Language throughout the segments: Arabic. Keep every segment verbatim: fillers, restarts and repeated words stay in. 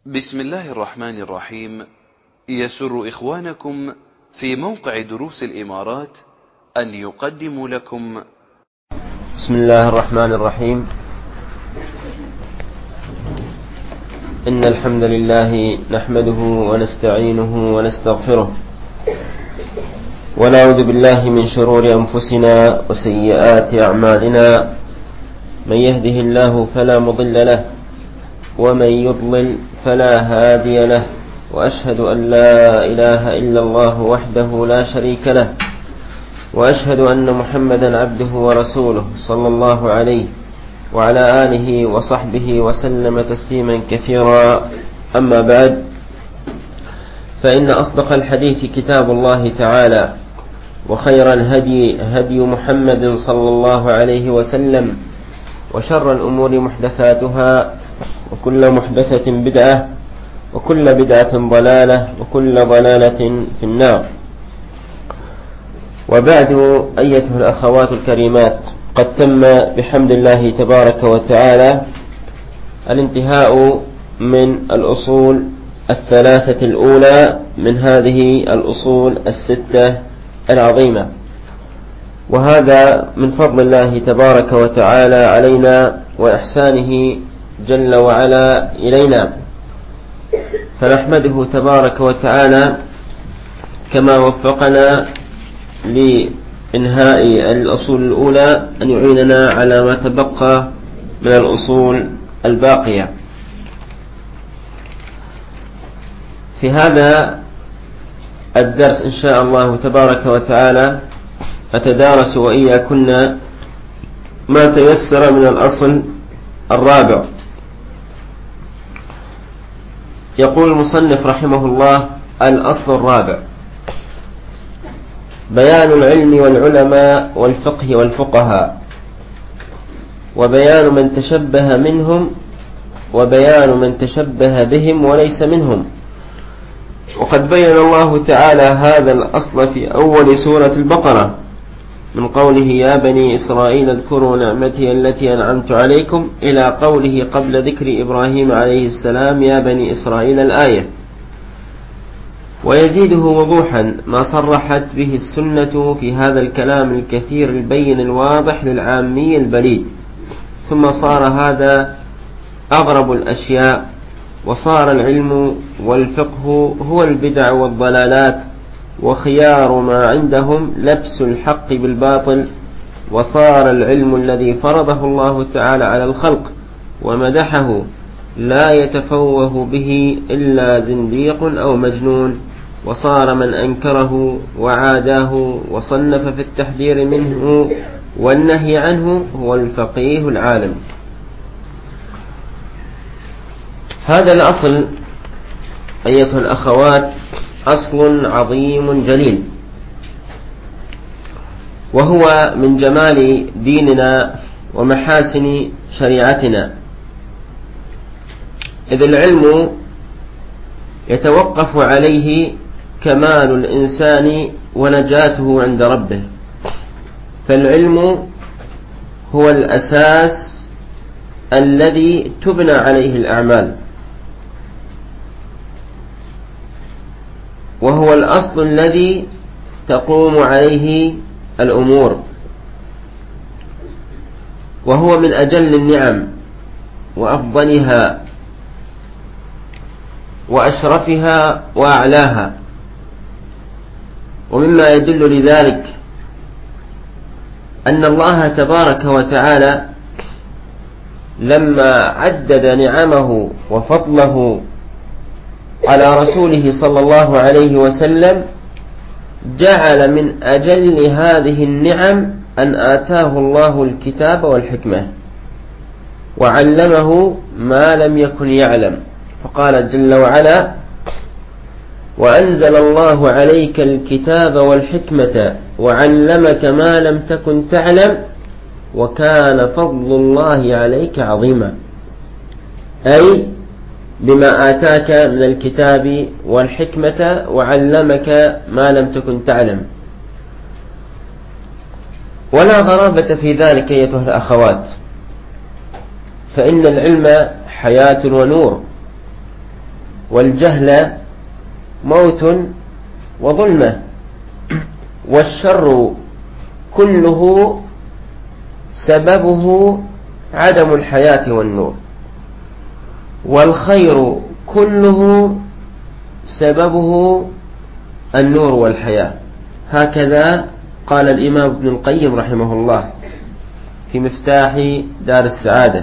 بسم الله الرحمن الرحيم. يسر إخوانكم في موقع دروس الإمارات أن يقدموا لكم بسم الله الرحمن الرحيم. إن الحمد لله نحمده ونستعينه ونستغفره، ونعوذ بالله من شرور أنفسنا وسيئات أعمالنا. من يهده الله فلا مضل له، ومن يضلل فلا هادي له، وأشهد أن لا إله إلا الله وحده لا شريك له، وأشهد أن محمدا عبده ورسوله صلى الله عليه وعلى آله وصحبه وسلم تسليما كثيرا. أما بعد، فإن أصدق الحديث كتاب الله تعالى، وخير الهدي هدي محمد صلى الله عليه وسلم، وشر الأمور محدثاتها، وكل محدثة بدعة، وكل بدعة ضلالة، وكل ضلالة في النار. وبعد، أيتها الأخوات الكريمات، قد تم بحمد الله تبارك وتعالى الانتهاء من الأصول الثلاثة الأولى من هذه الأصول الستة العظيمة، وهذا من فضل الله تبارك وتعالى علينا وإحسانه جل وعلا إلينا، فنحمده تبارك وتعالى كما وفقنا لإنهاء الأصول الأولى أن يعيننا على ما تبقى من الأصول الباقية. في هذا الدرس إن شاء الله تبارك وتعالى أتدارس وإياكن ما تيسر من الأصل الرابع. يقول المصنف رحمه الله: الأصل الرابع: بيان العلم والعلماء والفقه والفقهاء، وبيان من تشبه منهم، وبيان من تشبه بهم وليس منهم. وقد بين الله تعالى هذا الأصل في أول سورة البقرة من قوله: يا بني إسرائيل اذكروا نعمتي التي أنعمت عليكم، إلى قوله قبل ذكر إبراهيم عليه السلام: يا بني إسرائيل الآية. ويزيده وضوحا ما صرحت به السنة في هذا الكلام الكثير البين الواضح للعامي البليد. ثم صار هذا أغرب الأشياء، وصار العلم والفقه هو البدع والضلالات، وخيار ما عندهم لبس الحق بالباطل. وصار العلم الذي فرضه الله تعالى على الخلق ومدحه لا يتفوه به إلا زنديق أو مجنون. وصار من أنكره وعاداه وصنف في التحذير منه والنهي عنه هو الفقيه العالم. هذا الأصل أيتها الأخوات أصل عظيم جليل، وهو من جمال ديننا ومحاسن شريعتنا، إذ العلم يتوقف عليه كمال الإنسان ونجاته عند ربه. فالعلم هو الأساس الذي تبنى عليه الأعمال، وهو الأصل الذي تقوم عليه الأمور، وهو من أجل النعم وأفضلها وأشرفها وأعلاها. ومما يدل لذلك أن الله تبارك وتعالى لما عدد نعمه وفضله على رسوله صلى الله عليه وسلم جعل من أجل هذه النعم أن آتاه الله الكتاب والحكمة وعلمه ما لم يكن يعلم، فقال جل وعلا: وأنزل الله عليك الكتاب والحكمة وعلمك ما لم تكن تعلم وكان فضل الله عليك عظيما. أي بما آتاك من الكتاب والحكمة وعلمك ما لم تكن تعلم. ولا غرابة في ذلك أيتها الأخوات، فإن العلم حياة ونور، والجهل موت وظلمة، والشر كله سببه عدم الحياة والنور، والخير كله سببه النور والحياة. هكذا قال الإمام ابن القيم رحمه الله في مفتاح دار السعادة.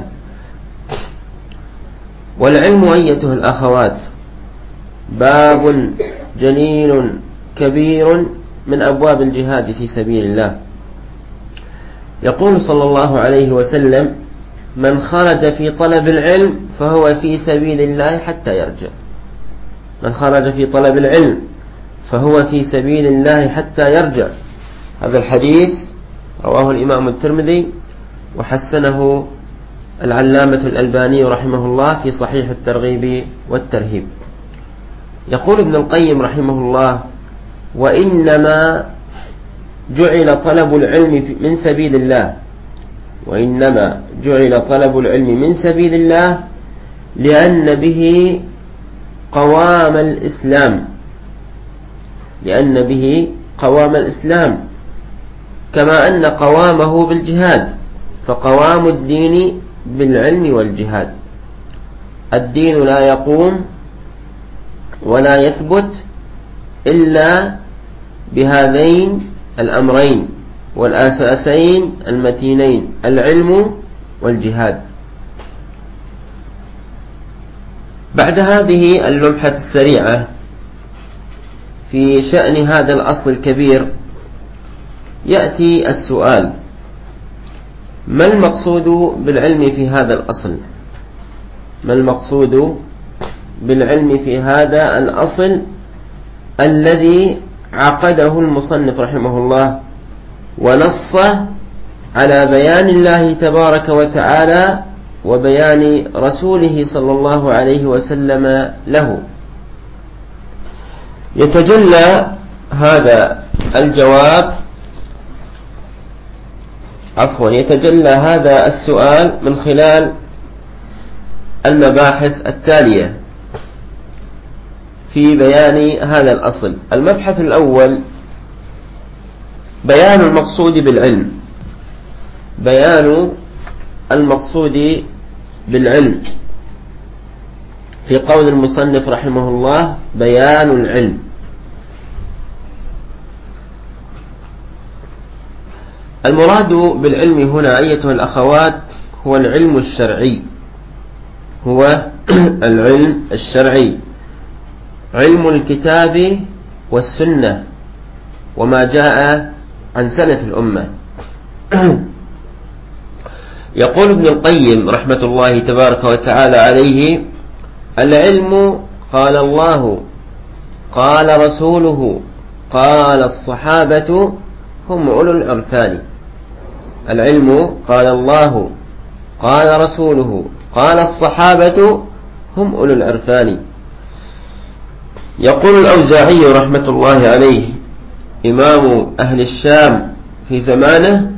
والعلم أيتها الأخوات باب جليل كبير من أبواب الجهاد في سبيل الله. يقول صلى الله عليه وسلم: من خرج في طلب العلم فهو في سبيل الله حتى يرجع. من خرج في طلب العلم فهو في سبيل الله حتى يرجع. هذا الحديث رواه الإمام الترمذي وحسنه العلامة الألباني رحمه الله في صحيح الترغيب والترهيب. يقول ابن القيم رحمه الله: وإنما جعل طلب العلم من سبيل الله وإنما جعل طلب العلم من سبيل الله لأن به قوام الإسلام لأن به قوام الإسلام كما أن قوامه بالجهاد، فقوام الدين بالعلم والجهاد. الدين لا يقوم ولا يثبت إلا بهذين الأمرين والأساسين المتينين: العلم والجهاد. بعد هذه اللمحة السريعة في شأن هذا الأصل الكبير يأتي السؤال: ما المقصود بالعلم في هذا الأصل؟ ما المقصود بالعلم في هذا الأصل الذي عقده المصنف رحمه الله ونص على بيان الله تبارك وتعالى وبيان رسوله صلى الله عليه وسلم له؟ يتجلى هذا الجواب عفوا يتجلى هذا السؤال من خلال المباحث التالية في بيان هذا الأصل. المبحث الأول: بيان المقصود بالعلم. بيان المقصود بالعلم. في قول المصنف رحمه الله: بيان العلم. المراد بالعلم هنا أيتها الأخوات هو العلم الشرعي، هو العلم الشرعي، علم الكتاب والسنة وما جاء عن سلف الأمة. يقول ابن القيم رحمة الله تبارك وتعالى عليه: العلم قال الله قال رسوله قال الصحابة هم أولو العرفان. العلم قال الله قال رسوله قال الصحابة هم أولو العرفان. يقول الأوزاعي رحمة الله عليه إمام أهل الشام في زمانه: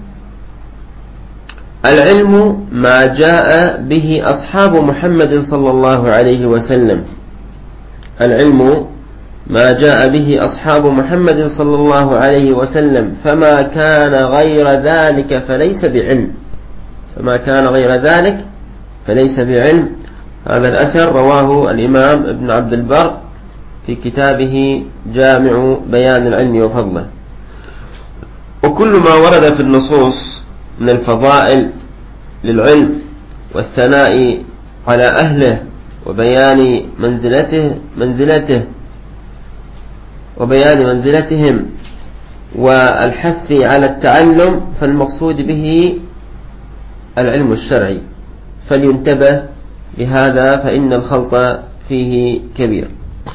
العلم ما جاء به أصحاب محمد صلى الله عليه وسلم. العلم ما جاء به أصحاب محمد صلى الله عليه وسلم، فما كان غير ذلك فليس بعلم. فما كان غير ذلك فليس بعلم. هذا الأثر رواه الإمام ابن عبد البر في كتابه جامع بيان العلم وفضله. وكل ما ورد في النصوص من الفضائل للعلم والثناء على أهله وبيان منزلته منزلته وبيان منزلتهم والحث على التعلم، فالمقصود به العلم الشرعي، فلينتبه بهذا فإن الخلط فيه كبير.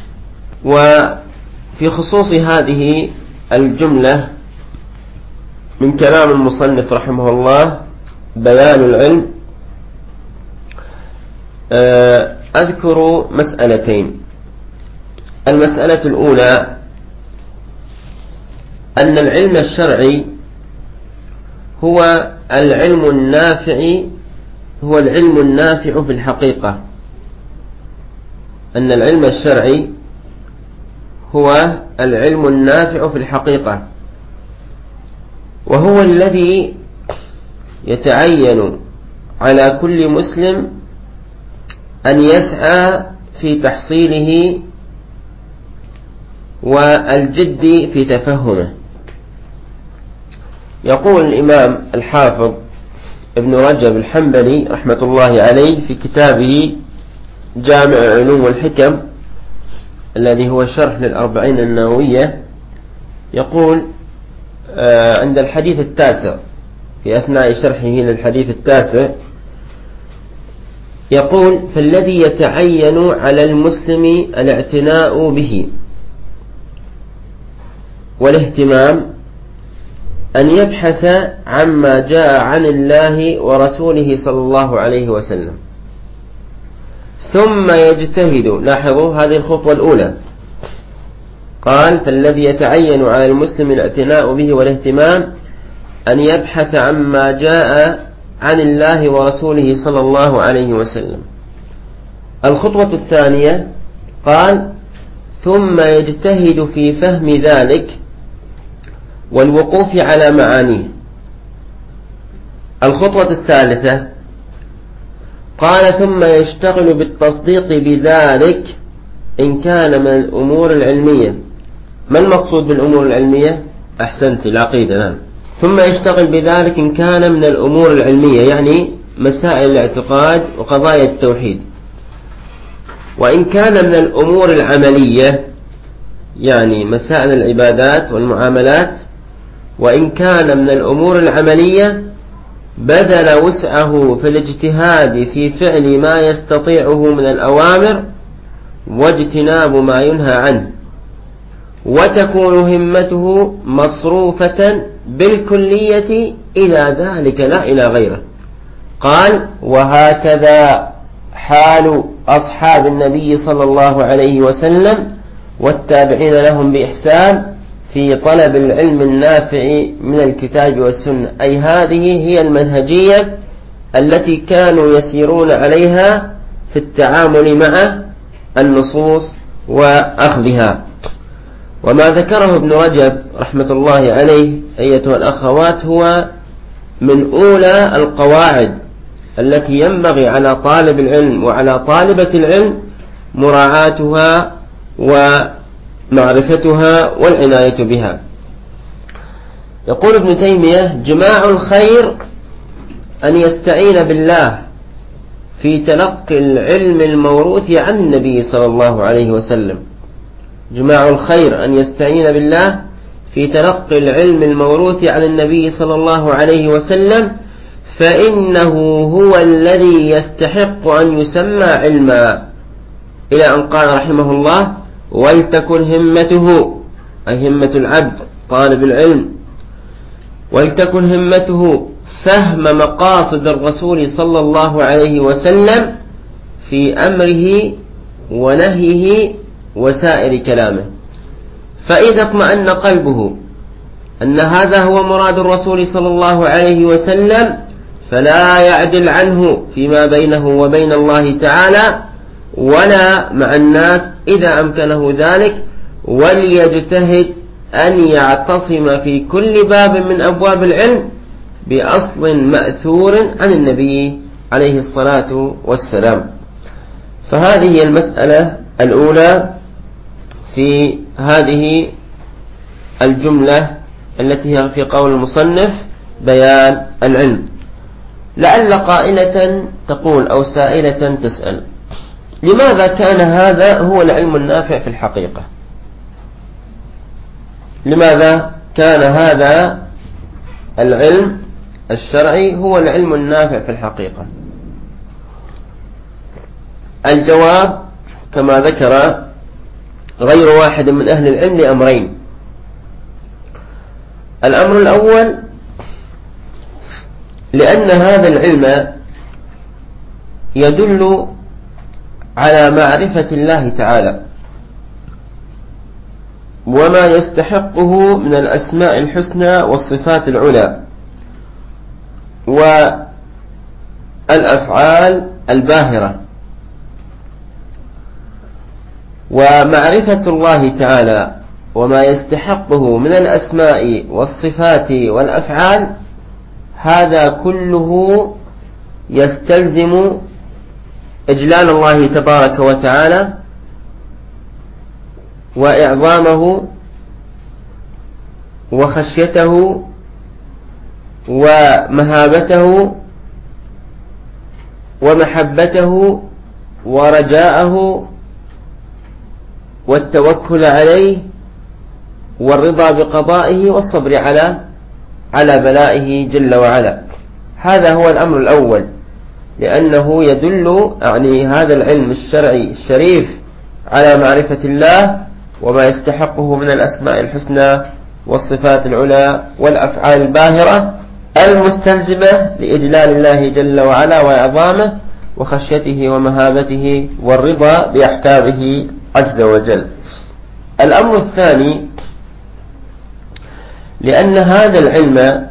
وفي خصوص هذه الجملة من كلام المصنف رحمه الله بيان العلم، أذكر مسألتين. المسألة الأولى أن العلم الشرعي هو العلم النافع هو العلم النافع في الحقيقة، أن العلم الشرعي هو العلم النافع في الحقيقة، وهو الذي يتعين على كل مسلم أن يسعى في تحصيله والجد في تفهمه. يقول الإمام الحافظ ابن رجب الحنبلي رحمة الله عليه في كتابه جامع العلوم والحكم الذي هو شرح للأربعين النووية، يقول عند الحديث التاسع في أثناء شرحه للحديث التاسع، يقول: فالذي يتعين على المسلم الاعتناء به والاهتمام أن يبحث عما جاء عن الله ورسوله صلى الله عليه وسلم، ثم يجتهد. لاحظوا هذه الخطوة الأولى، قال: فالذي يتعين على المسلم الاعتناء به والاهتمام أن يبحث عما جاء عن الله ورسوله صلى الله عليه وسلم. الخطوة الثانية قال: ثم يجتهد في فهم ذلك والوقوف على معانيه. الخطوة الثالثة قال: ثم يشتغل بالتصديق بذلك إن كان من الأمور العلمية. ما المقصود بالأمور العلمية؟ أحسنت، العقيدة. نعم. ثم يشتغل بذلك إن كان من الأمور العلمية، يعني مسائل الاعتقاد وقضايا التوحيد. وإن كان من الأمور العملية، يعني مسائل العبادات والمعاملات، وإن كان من الأمور العملية بذل وسعه في الاجتهاد في فعل ما يستطيعه من الأوامر واجتناب ما ينهى عنه، وتكون همته مصروفة بالكلية إلى ذلك لا إلى غيره. قال: وهكذا حال أصحاب النبي صلى الله عليه وسلم والتابعين لهم بإحسان في طلب العلم النافع من الكتاب والسنة. أي هذه هي المنهجية التي كانوا يسيرون عليها في التعامل مع النصوص وأخذها. وما ذكره ابن رجب رحمة الله عليه أيتها الأخوات هو من أولى القواعد التي ينبغي على طالب العلم وعلى طالبة العلم مراعاتها ومعرفتها والعناية بها. يقول ابن تيمية: جماع الخير أن يستعين بالله في تلقي العلم الموروث عن النبي صلى الله عليه وسلم. جماع الخير أن يستعين بالله في تلقي العلم الموروث عن النبي صلى الله عليه وسلم، فإنه هو الذي يستحق أن يسمى علما، إلى أن قال رحمه الله: ولتكن همته، أي همة العبد طالب العلم، ولتكن همته فهم مقاصد الرسول صلى الله عليه وسلم في أمره ونهيه وسائر كلامه. فإذا اطمأن قلبه أن هذا هو مراد الرسول صلى الله عليه وسلم فلا يعدل عنه فيما بينه وبين الله تعالى ولا مع الناس إذا أمكنه ذلك، وليجتهد أن يعتصم في كل باب من أبواب العلم بأصل مأثور عن النبي عليه الصلاة والسلام. فهذه هي المسألة الأولى في هذه الجملة التي هي في قول المصنف بيان العلم. لعل قائلة تقول أو سائلة تسأل: لماذا كان هذا هو العلم النافع في الحقيقة؟ لماذا كان هذا العلم الشرعي هو العلم النافع في الحقيقة؟ الجواب كما ذكر غير واحد من أهل العلم لأمرين. الأمر الأول: لأن هذا العلم يدل على معرفة الله تعالى وما يستحقه من الأسماء الحسنى والصفات العلى والأفعال الباهرة، ومعرفة الله تعالى وما يستحقه من الأسماء والصفات والأفعال، هذا كله يستلزم إجلال الله تبارك وتعالى وإعظامه وخشيته ومهابته ومحبته ورجاءه والتوكل عليه والرضا بقضائه والصبر على على بلائه جل وعلا. هذا هو الأمر الأول، لأنه يدل يعني هذا العلم الشرعي الشريف على معرفة الله وما يستحقه من الأسماء الحسنى والصفات العلى والأفعال الباهرة المستلزمة لإجلال الله جل وعلا وإعظامه وخشيته ومهابته والرضا بأحكامه عز وجل. الأمر الثاني، لأن هذا العلم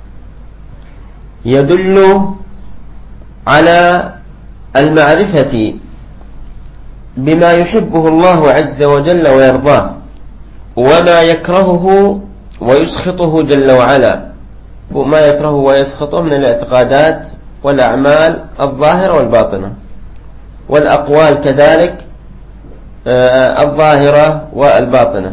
يدل على المعرفة بما يحبه الله عز وجل ويرضاه، وما يكرهه ويسخطه جل وعلا، وما يكرهه ويسخطه من الاعتقادات والأعمال الظاهرة والباطنة، والأقوال كذلك الظاهرة والباطنة.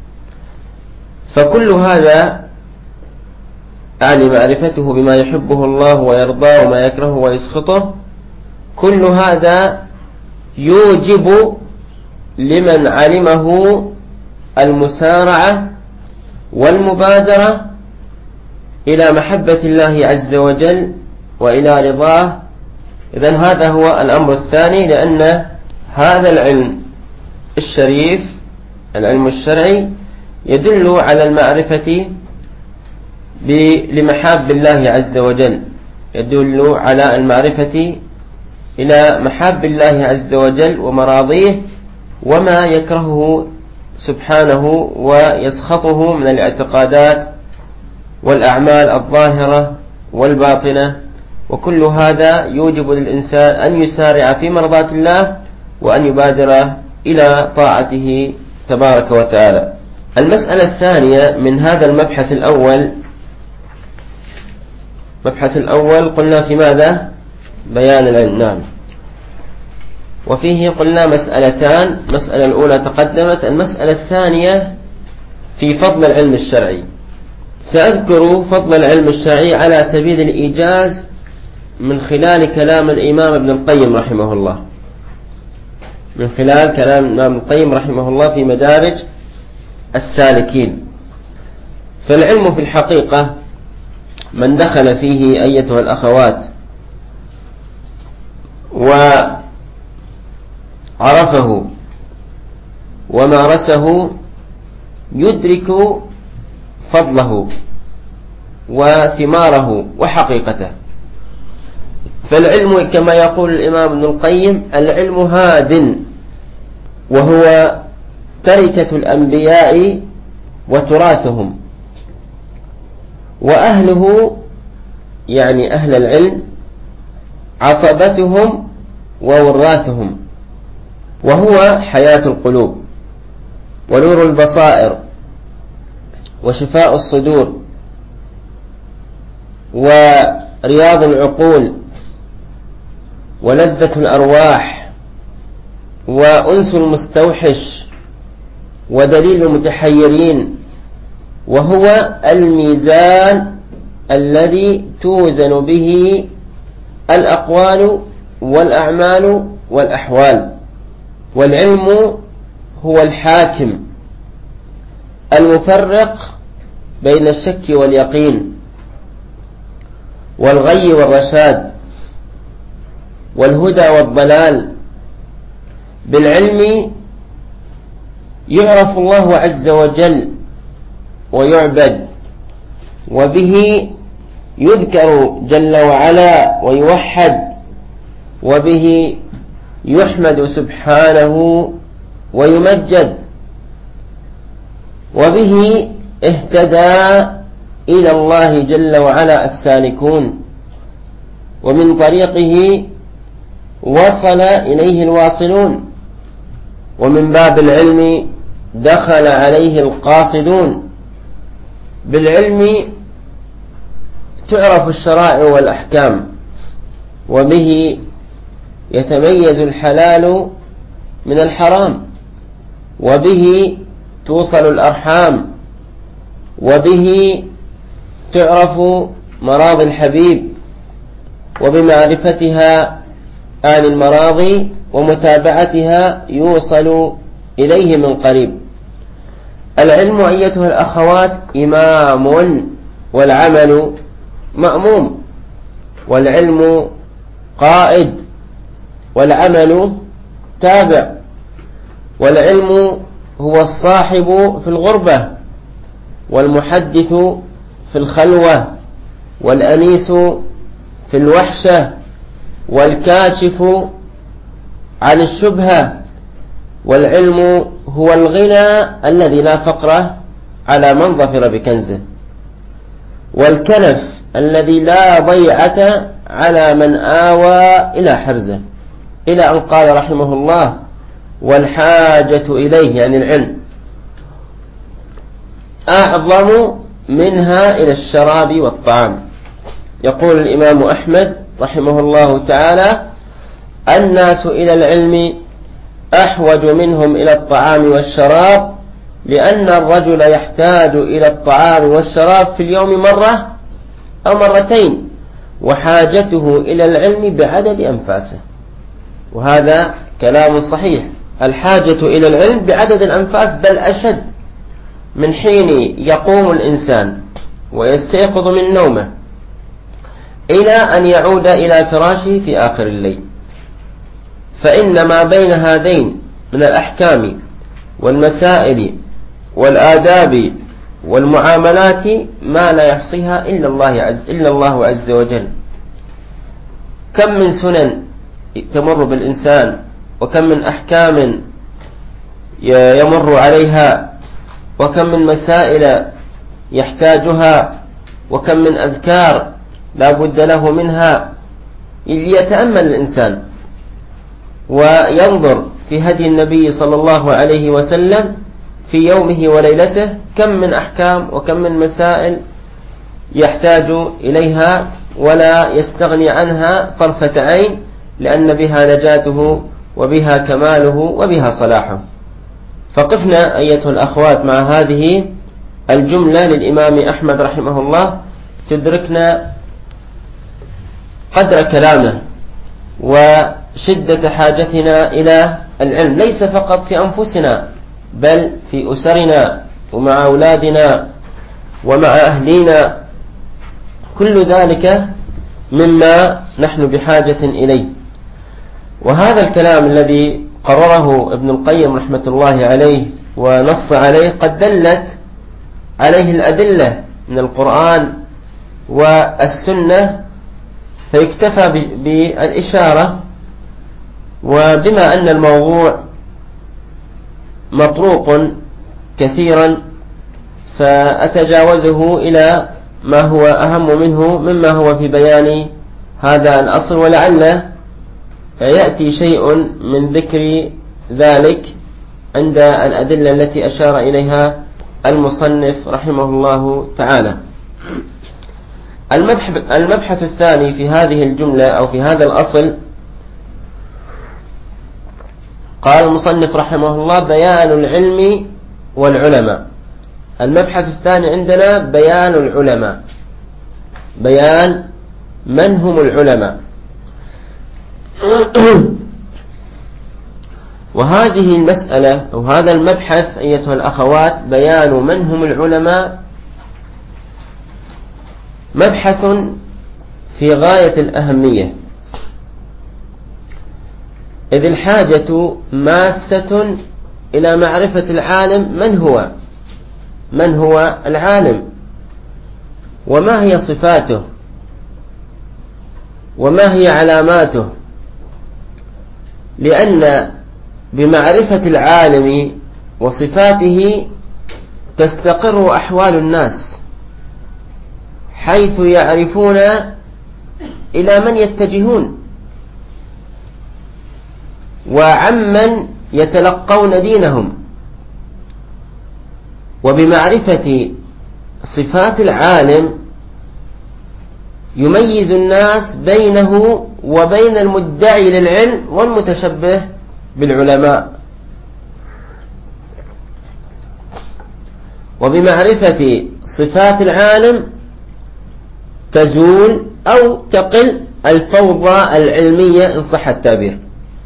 فكل هذا يعني معرفته بما يحبه الله ويرضاه وما يكرهه ويسخطه، كل هذا يوجب لمن علمه المسارعة والمبادرة إلى محبة الله عز وجل وإلى رضاه. إذن هذا هو الأمر الثاني، لأن هذا العلم الشريف العلم الشرعي يدل على المعرفة لمحاب الله عز وجل، يدل على المعرفة إلى محاب الله عز وجل ومراضيه وما يكرهه سبحانه ويسخطه من الاعتقادات والأعمال الظاهرة والباطنة. وكل هذا يوجب للإنسان أن يسارع في مرضاة الله وأن يبادر إلى طاعته تبارك وتعالى. المسألة الثانية من هذا المبحث الأول، مبحث الأول قلنا في ماذا؟ بيان العلم. نعم. وفيه قلنا مسألتان، المسألة الأولى تقدمت، المسألة الثانية في فضل العلم الشرعي. سأذكر فضل العلم الشرعي على سبيل الإيجاز من خلال كلام الإمام ابن القيم رحمه الله، من خلال كلام الإمام ابن القيم رحمه الله في مدارج السالكين. فالعلم في الحقيقة من دخل فيه أيتها الأخوات وعرفه ومارسه يدرك فضله وثماره وحقيقته. فالعلم كما يقول الإمام ابن القيم: العلم هاد، وهو تركة الأنبياء وتراثهم، وأهله يعني أهل العلم عصبتهم ووراثهم، وهو حياة القلوب ونور البصائر وشفاء الصدور ورياض العقول ولذة الأرواح وأنس المستوحش ودليل المتحيرين، وهو الميزان الذي توزن به الأقوال والأعمال والأحوال. والعلم هو الحاكم المفرق بين الشك واليقين والغي والرشاد والهدى والضلال. بالعلم يعرف الله عز وجل ويعبد، وبه يذكر جل وعلا ويوحد، وبه يحمد سبحانه ويمجد، وبه اهتدى إلى الله جل وعلا السالكون، ومن طريقه وصل إليه الواصلون. ومن باب العلم دخل عليه القاصدون. بالعلم تعرف الشرائع والأحكام، وبه يتميز الحلال من الحرام، وبه توصل الأرحام، وبه تعرف مراضي الحبيب، وبمعرفتها عن المراض ومتابعتها يوصل إليه من قريب. العلم أيتها الأخوات إمام، والعمل مأموم، والعلم قائد، والعمل تابع. والعلم هو الصاحب في الغربة، والمحدث في الخلوة، والأنيس في الوحشة، والكاشف عن الشبهة. والعلم هو الغنى الذي لا فقر على من ظفر بكنزه، والكنف الذي لا ضيعة على من آوى إلى حرزه، إلى أن قال رحمه الله: والحاجة إليه، يعني العلم، أعظم منها إلى الشراب والطعام. يقول الإمام أحمد رحمه الله تعالى: الناس إلى العلم أحوج منهم إلى الطعام والشراب، لأن الرجل يحتاج إلى الطعام والشراب في اليوم مرة أو مرتين، وحاجته إلى العلم بعدد أنفاسه. وهذا كلام صحيح، الحاجة إلى العلم بعدد الأنفاس، بل أشد، من حين يقوم الإنسان ويستيقظ من نومه إلى أن يعود إلى فراشه في آخر الليل. فإن ما بين هذين من الأحكام والمسائل والآداب والمعاملات ما لا يحصيها إلا الله عز, إلا الله عز وجل. كم من سنن تمر بالإنسان، وكم من أحكام يمر عليها، وكم من مسائل يحتاجها، وكم من أذكار لا بد له منها. ليتأمل الإنسان وينظر في هدي النبي صلى الله عليه وسلم في يومه وليلته، كم من أحكام وكم من مسائل يحتاج إليها ولا يستغني عنها طرفة عين، لأن بها نجاته وبها كماله وبها صلاحه. فقفنا أيتها الأخوات مع هذه الجملة للإمام أحمد رحمه الله، تدركنا قدر كلامه وشدة حاجتنا إلى العلم، ليس فقط في أنفسنا بل في أسرنا ومع أولادنا ومع أهلينا، كل ذلك مما نحن بحاجة إليه. وهذا الكلام الذي قرره ابن القيم رحمة الله عليه ونص عليه قد دلت عليه الأدلة من القرآن والسنة، فيكتفى بالإشارة. وبما أن الموضوع مطروق كثيرا فأتجاوزه إلى ما هو أهم منه مما هو في بيان هذا الأصل، ولعل يأتي شيء من ذكر ذلك عند الأدلة التي أشار إليها المصنف رحمه الله تعالى. المبحث الثاني في هذه الجملة أو في هذا الأصل، قال المصنف رحمه الله: بيان العلم والعلماء. المبحث الثاني عندنا بيان العلماء، بيان من هم العلماء. وهذه المسألة أو هذا المبحث أيتها الأخوات، بيان من هم العلماء، مبحث في غاية الأهمية، إذ الحاجة ماسة إلى معرفة العالم من هو من هو العالم، وما هي صفاته، وما هي علاماته، لأن بمعرفة العالم وصفاته تستقر أحوال الناس، حيث يعرفون إلى من يتجهون وعمن يتلقون دينهم. وبمعرفة صفات العالم يميز الناس بينه وبين المدعي للعلم والمتشبه بالعلماء. وبمعرفة صفات العالم تزول أو تقل الفوضى العلمية إن صح التعبير.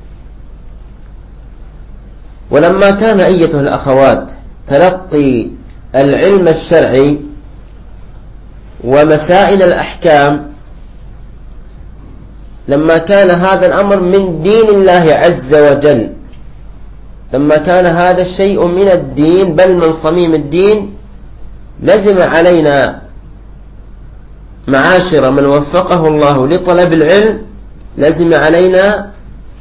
ولما كان أيتها الأخوات تلقي العلم الشرعي ومسائل الأحكام، لما كان هذا الأمر من دين الله عز وجل، لما كان هذا الشيء من الدين بل من صميم الدين، لزم علينا معاشر من وفقه الله لطلب العلم، لزم علينا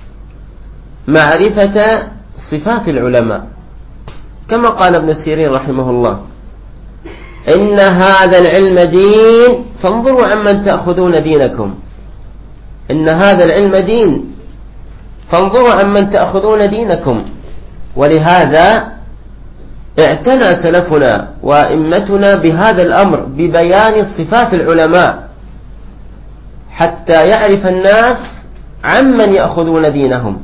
معرفة صفات العلماء. كما قال ابن سيرين رحمه الله: إن هذا العلم دين فانظروا عمن تأخذون دينكم. إن هذا العلم دين فانظروا عمن تأخذون دينكم. ولهذا اعتنى سلفنا وأئمتنا بهذا الأمر، ببيان صفات العلماء، حتى يعرف الناس عمن يأخذون دينهم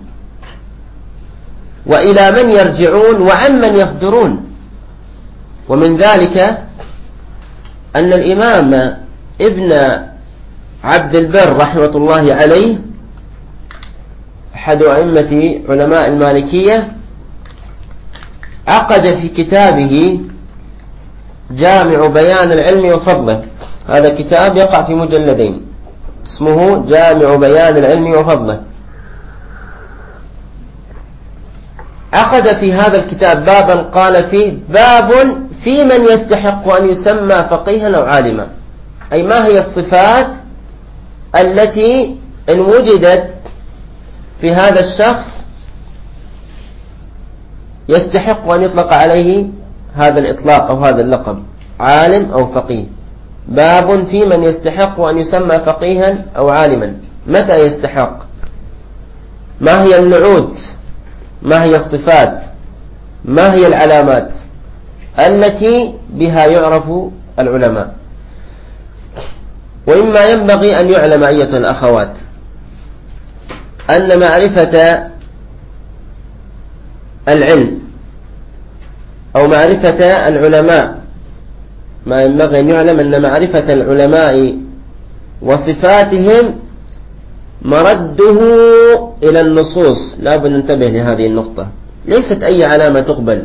وإلى من يرجعون وعمن يصدرون. ومن ذلك أن الإمام ابن عبد البر رحمة الله عليه، أحد أئمة علماء المالكية، عقد في كتابه جامع بيان العلم وفضله. هذا كتاب يقع في مجلدين، اسمه جامع بيان العلم وفضله. عقد في هذا الكتاب بابا قال فيه: باب في من يستحق أن يسمى فقيها أو عالما. أي ما هي الصفات التي إن وجدت في هذا الشخص يستحق أن يطلق عليه هذا الإطلاق أو هذا اللقب، عالم أو فقيه. باب في من يستحق أن يسمى فقيها أو عالما. متى يستحق؟ ما هي النعوت؟ ما هي الصفات؟ ما هي العلامات التي بها يعرف العلماء؟ وإما ينبغي أن يعلم أيتها الأخوات أن معرفة العلم أو معرفة العلماء، ما ينبغي أن يعلم أن معرفة العلماء وصفاتهم مرده إلى النصوص. لا بد ننتبه لهذه النقطة. ليست أي علامة تقبل،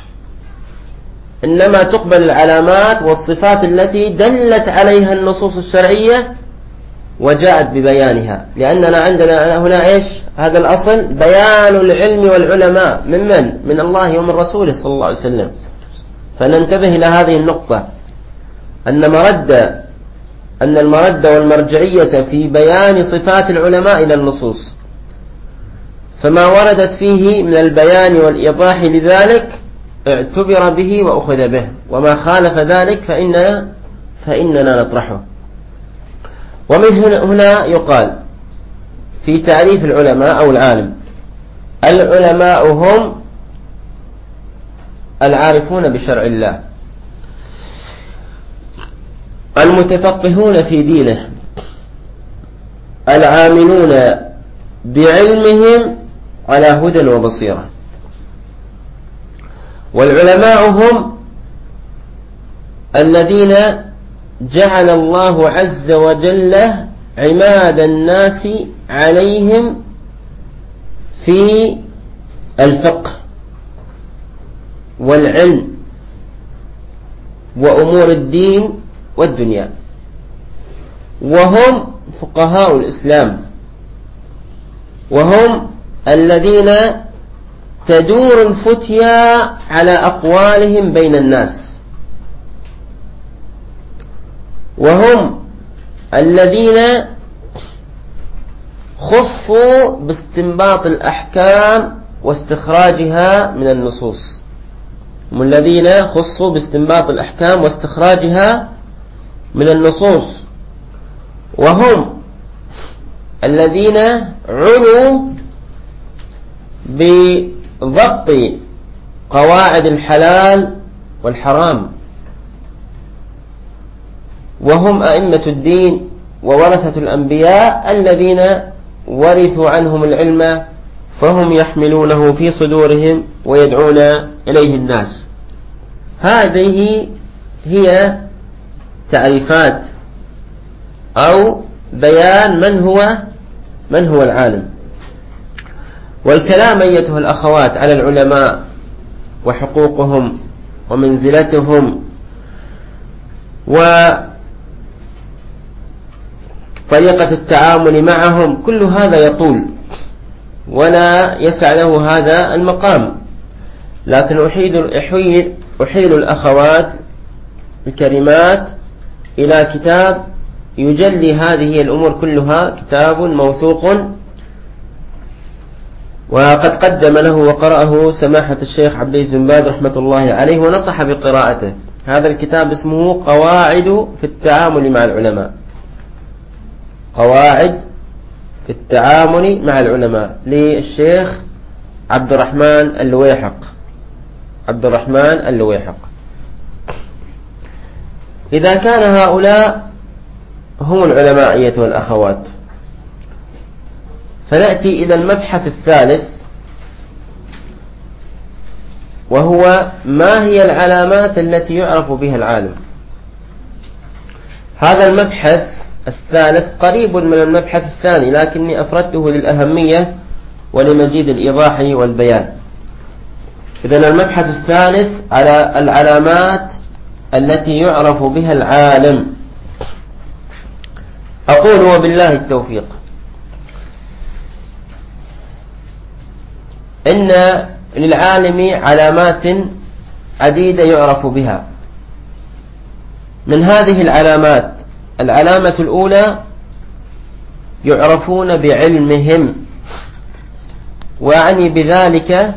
إنما تقبل العلامات والصفات التي دلت عليها النصوص الشرعية وجاءت ببيانها. لأننا عندنا هنا إيش؟ هذا الأصل بيان العلم والعلماء من من؟ من الله ومن رسوله صلى الله عليه وسلم. فننتبه إلى هذه النقطة، أن مرد أن المرد والمرجعية في بيان صفات العلماء إلى النصوص، فما وردت فيه من البيان والإيضاح لذلك اعتبر به وأخذ به، وما خالف ذلك فإننا, فإننا نطرحه. ومن هنا يقال في تعريف العلماء أو العالم: العلماء هم العارفون بشرع الله، المتفقهون في دينه، العاملون بعلمهم على هدى وبصيرة. والعلماء هم الذين جعل الله عز وجل عماد الناس عليهم في الفقه والعلم وأمور الدين والدنيا، وهم فقهاء الإسلام، وهم الذين تدور الفتيا على أقوالهم بين الناس، وهم الذين خصوا باستنباط الأحكام واستخراجها من النصوص. هم الذين خصوا باستنباط الأحكام واستخراجها من النصوص، وهم الذين عنوا ضبط قواعد الحلال والحرام، وهم أئمة الدين وورثة الأنبياء الذين ورثوا عنهم العلم، فهم يحملونه في صدورهم ويدعون إليه الناس. هذه هي تعريفات أو بيان من هو من هو العالم. والكلام أيتها الأخوات على العلماء وحقوقهم ومنزلتهم وطريقة التعامل معهم، كل هذا يطول ولا يسع له هذا المقام، لكن أحيل, أحيل, أحيل الأخوات الكريمات إلى كتاب يجلي هذه الأمور كلها، كتاب موثوق وقد قدم له وقرأه سماحة الشيخ عبد العزيز بن باز رحمة الله عليه ونصح بقراءته. هذا الكتاب اسمه قواعد في التعامل مع العلماء، قواعد في التعامل مع العلماء للشيخ عبد الرحمن اللويحق عبد الرحمن اللويحق. إذا كان هؤلاء هم العلماء أيتها الأخوات، فنأتي إلى المبحث الثالث، وهو ما هي العلامات التي يعرف بها العالم. هذا المبحث الثالث قريب من المبحث الثاني، لكني أفردته للأهمية ولمزيد الإيضاح والبيان. إذن المبحث الثالث على العلامات التي يعرف بها العالم. أقول وبالله التوفيق إن للعالم علامات عديدة يعرف بها. من هذه العلامات العلامة الأولى يعرفون بعلمهم، وأعني بذلك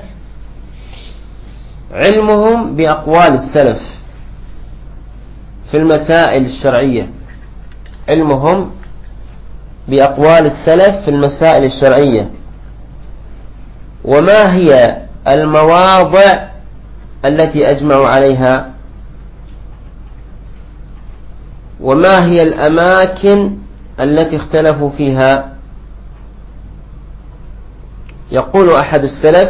علمهم بأقوال السلف في المسائل الشرعية، علمهم بأقوال السلف في المسائل الشرعية، وما هي المواضع التي أجمعوا عليها، وما هي الأماكن التي اختلفوا فيها. يقول أحد السلف: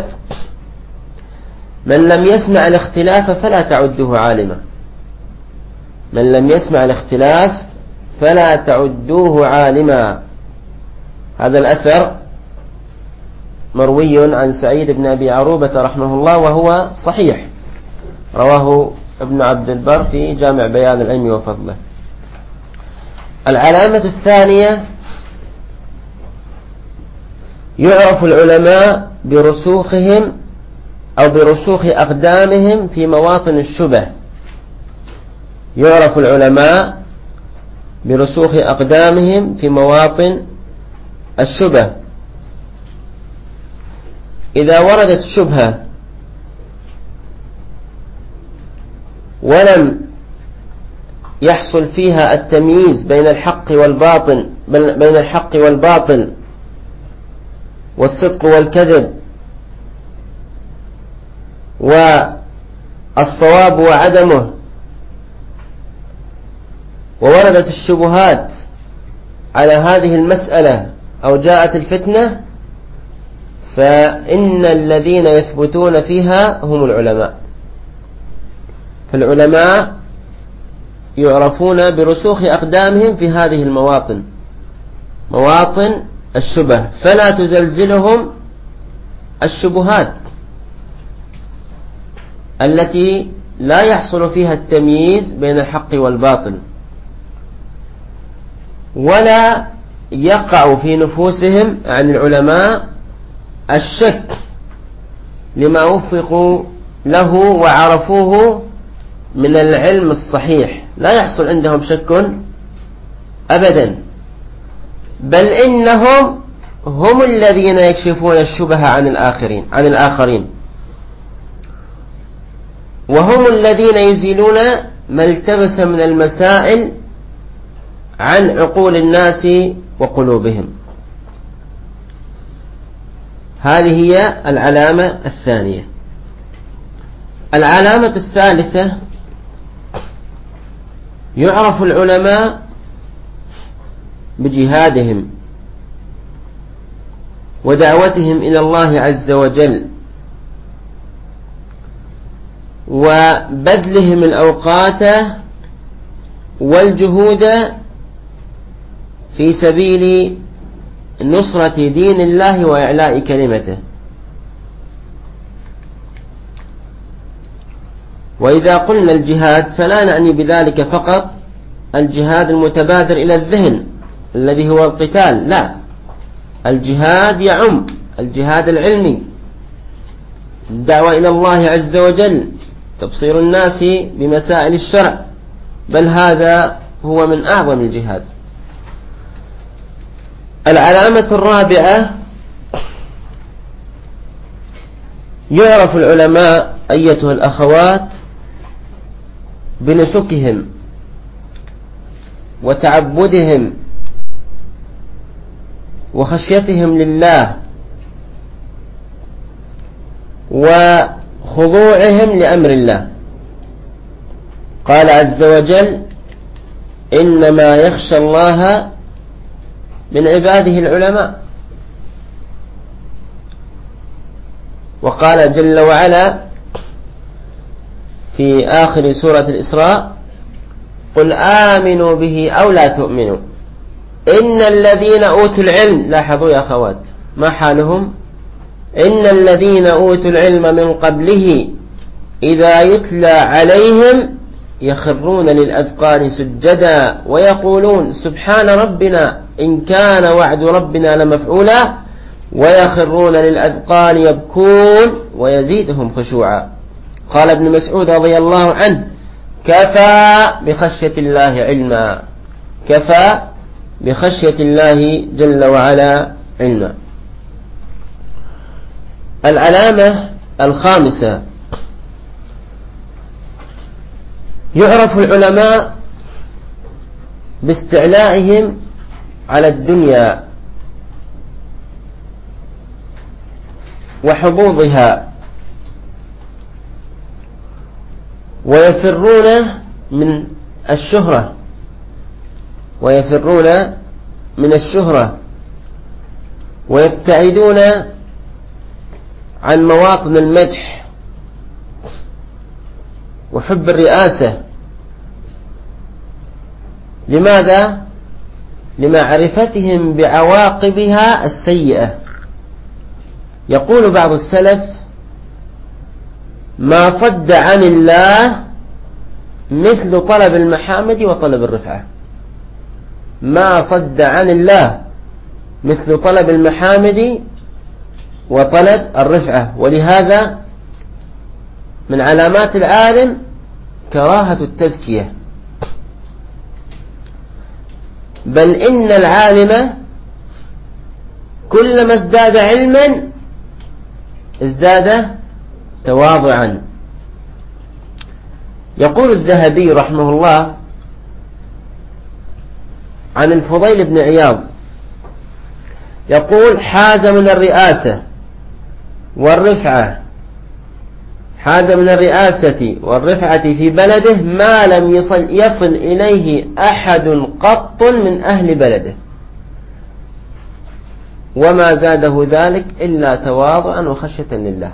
من لم يسمع الاختلاف فلا تعده عالما. من لم يسمع الاختلاف فلا تعدوه عالما. هذا الأثر مروي عن سعيد بن أبي عروبة رحمه الله، وهو صحيح، رواه ابن عبد البر في جامع بيان العلم وفضله. العلامة الثانية يعرف العلماء برسوخهم أو برسوخ أقدامهم في مواطن الشبه. يعرف العلماء برسوخ أقدامهم في مواطن الشبه. إذا وردت الشبهة ولم يحصل فيها التمييز بين الحق والباطل بين الحق والباطل والصدق والكذب والصواب وعدمه، ووردت الشبهات على هذه المسألة أو جاءت الفتنة، فإن الذين يثبتون فيها هم العلماء. فالعلماء يعرفون برسوخ أقدامهم في هذه المواطن، مواطن الشبه، فلا تزلزلهم الشبهات التي لا يحصل فيها التمييز بين الحق والباطل، ولا يقع في نفوسهم عن العلماء الشك لما وفقوا له وعرفوه من العلم الصحيح. لا يحصل عندهم شك أبدا، بل إنهم هم الذين يكشفون الشبهة عن الآخرين عن الآخرين وهم الذين يزيلون ما التبس من المسائل عن عقول الناس وقلوبهم. هذه هي العلامة الثانية. العلامة الثالثة: يعرف العلماء بجهادهم ودعوتهم إلى الله عز وجل وبذلهم الأوقات والجهود في سبيل نصرة دين الله وإعلاء كلمته. وإذا قلنا الجهاد فلا نعني بذلك فقط الجهاد المتبادر إلى الذهن الذي هو القتال، لا، الجهاد يعم الجهاد العلمي، الدعوة إلى الله عز وجل، تبصير الناس بمسائل الشرع، بل هذا هو من أعظم الجهاد. العلامة الرابعة: يعرف العلماء أيتها الأخوات بنسكهم وتعبدهم وخشيتهم لله وخضوعهم لأمر الله. قال عز وجل: إنما يخشى الله من عباده العلماء. وقال جل وعلا في آخر سورة الإسراء: قل آمنوا به أو لا تؤمنوا إن الذين أوتوا العلم، لاحظوا يا أخوات ما حالهم، إن الذين أوتوا العلم من قبله إذا يتلى عليهم يخرون للأذقان سجدا ويقولون سبحان ربنا إن كان وعد ربنا لمفعولا ويخرون للأذقان يبكون ويزيدهم خشوعا. قال ابن مسعود رضي الله عنه: كفى بخشية الله علما، كفى بخشية الله جل وعلا علما. العلامة الخامسة: يعرف العلماء باستعلائهم على الدنيا وحظوظها، ويفرون من الشهرة ويفرون من الشهرة ويبتعدون عن مواطن المدح وحب الرئاسة. لماذا؟ لمعرفتهم بعواقبها السيئة. يقول بعض السلف: ما صد عن الله مثل طلب المحامد وطلب الرفعة. ما صد عن الله مثل طلب المحامد وطلب الرفعة. ولهذا من علامات العالم كراهة التزكية، بل إن العالم كلما ازداد علما ازداد تواضعا. يقول الذهبي رحمه الله عن الفضيل بن عياض، يقول: حاز من الرئاسة والرفعة حاز من الرئاسة والرفعة في بلده ما لم يصل, يصل إليه أحد قط من أهل بلده، وما زاده ذلك إلا تواضعا وخشية لله.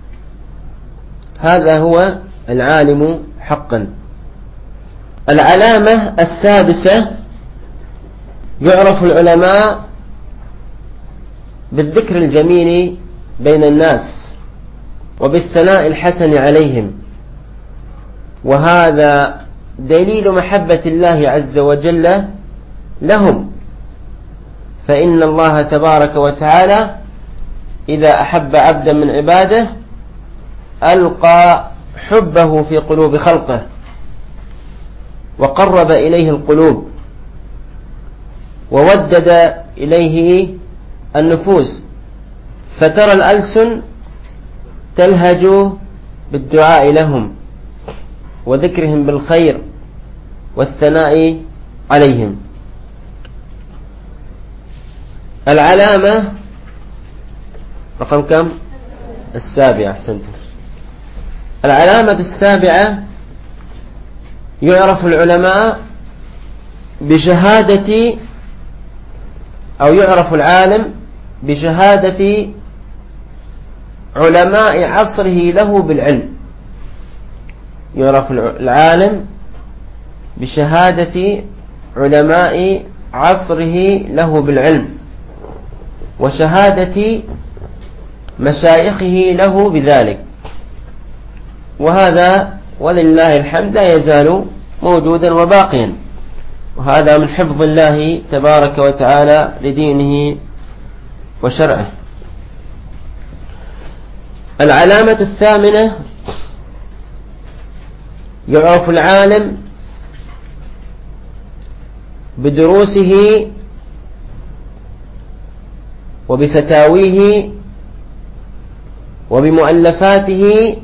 هذا هو العالم حقا. العلامة السادسة: يعرف العلماء بالذكر الجميل بين الناس وبالثناء الحسن عليهم، وهذا دليل محبة الله عز وجل لهم، فإن الله تبارك وتعالى إذا أحب عبدا من عباده ألقى حبه في قلوب خلقه وقرب إليه القلوب وودد إليه النفوس، فترى الألسن تلهج بالدعاء لهم وذكرهم بالخير والثناء عليهم. رقم كم؟ السابعة. أحسنتم. العلامة السابعة: يعرف العلماء بشهادة أو يعرف العالم بشهادة علماء عصره له بالعلم. يعرف العالم بشهادة علماء عصره له بالعلم وشهادة مشايخه له بذلك، وهذا ولله الحمد لا يزال موجودا وباقيا، وهذا من حفظ الله تبارك وتعالى لدينه وشرعه. العلامة الثامنة: يعرف العالم بدروسه وبفتاويه وبمؤلفاته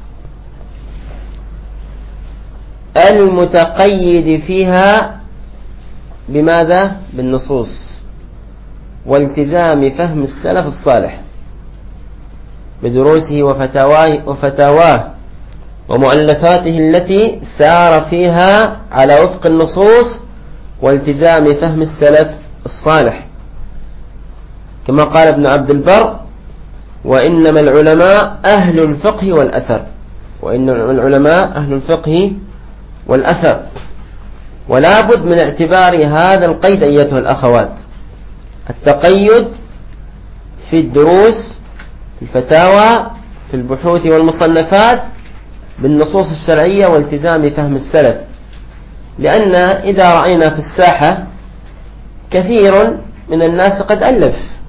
المتقيد فيها بماذا؟ بالنصوص والتزام فهم السلف الصالح. بدروسه وفتاواه, وفتاواه ومؤلفاته التي سار فيها على وفق النصوص والتزام فهم السلف الصالح، كما قال ابن عبد البر: وإنما العلماء أهل الفقه والأثر. وإنما العلماء أهل الفقه والأثر. ولا بد من اعتبار هذا القيد أيتها الأخوات: التقيد في الدروس، في الفتاوى، في البحوث والمصنفات بالنصوص الشرعية والتزام فهم السلف. لأن إذا رأينا في الساحة كثير من الناس قد ألف،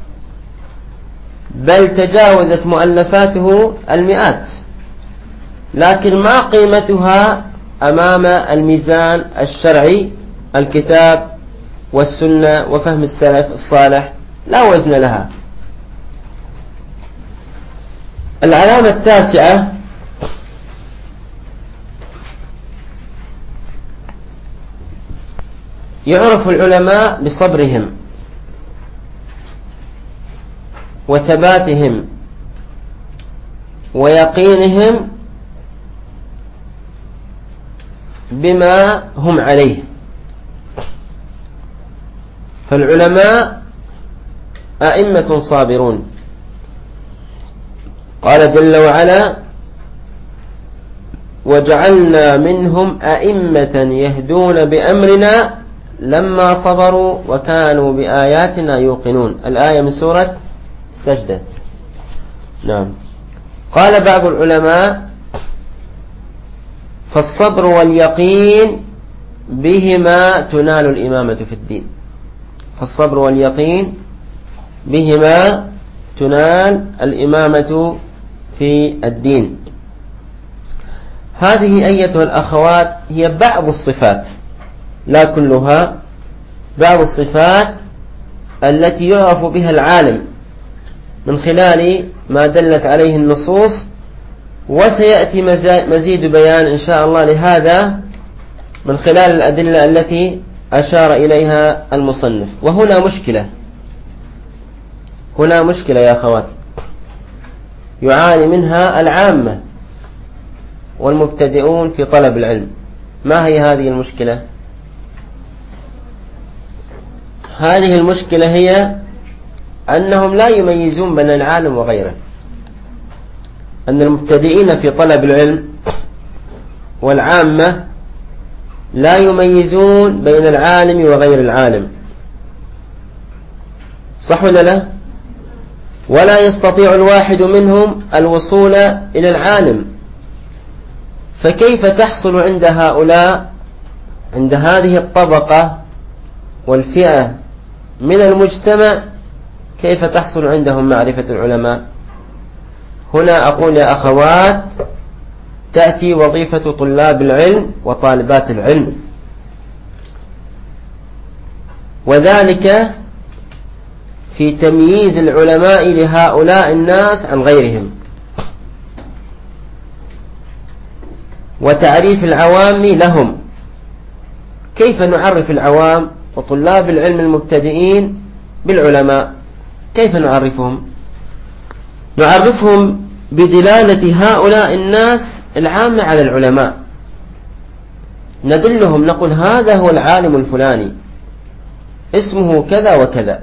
بل تجاوزت مؤلفاته المئات، لكن ما قيمتها أمام الميزان الشرعي الكتاب والسنة وفهم السلف الصالح؟ لا وزن لها. العلامة التاسعة: يعرف العلماء بصبرهم وثباتهم ويقينهم بما هم عليه. فالعلماء أئمة صابرون. قال جل وعلا: وجعلنا منهم أئمة يهدون بأمرنا لما صبروا وكانوا بآياتنا يوقنون. الآية من سورة السجدة. نعم. قال بعض العلماء: فالصبر واليقين بهما تنال الإمامة في الدين. فالصبر واليقين بهما تنال الإمامة في الدين. هذه أيتها الأخوات هي بعض الصفات، لا كلها، بعض الصفات التي يعرف بها العالم من خلال ما دلت عليه النصوص، وسيأتي مزيد بيان إن شاء الله لهذا من خلال الأدلة التي أشار إليها المصنف. وهنا مشكلة، هنا مشكلة يا أخوات يعاني منها العامة والمبتدئون في طلب العلم. ما هي هذه المشكلة؟ هذه المشكلة هي أنهم لا يميزون بين العالم وغيره. أن المبتدئين في طلب العلم والعامة لا يميزون بين العالم وغير العالم، صح ولا لا؟ ولا يستطيع الواحد منهم الوصول إلى العالم. فكيف تحصل عند هؤلاء، عند هذه الطبقة والفئة من المجتمع، كيف تحصل عندهم معرفة العلماء؟ هنا أقول يا أخوات تأتي وظيفة طلاب العلم وطالبات العلم، وذلك في تمييز العلماء لهؤلاء الناس عن غيرهم، وتعريف العوام لهم. كيف نعرف العوام وطلاب العلم المبتدئين بالعلماء؟ كيف نعرفهم؟ نعرفهم بدلالة هؤلاء الناس العامة على العلماء، ندلهم نقول هذا هو العالم الفلاني اسمه كذا وكذا،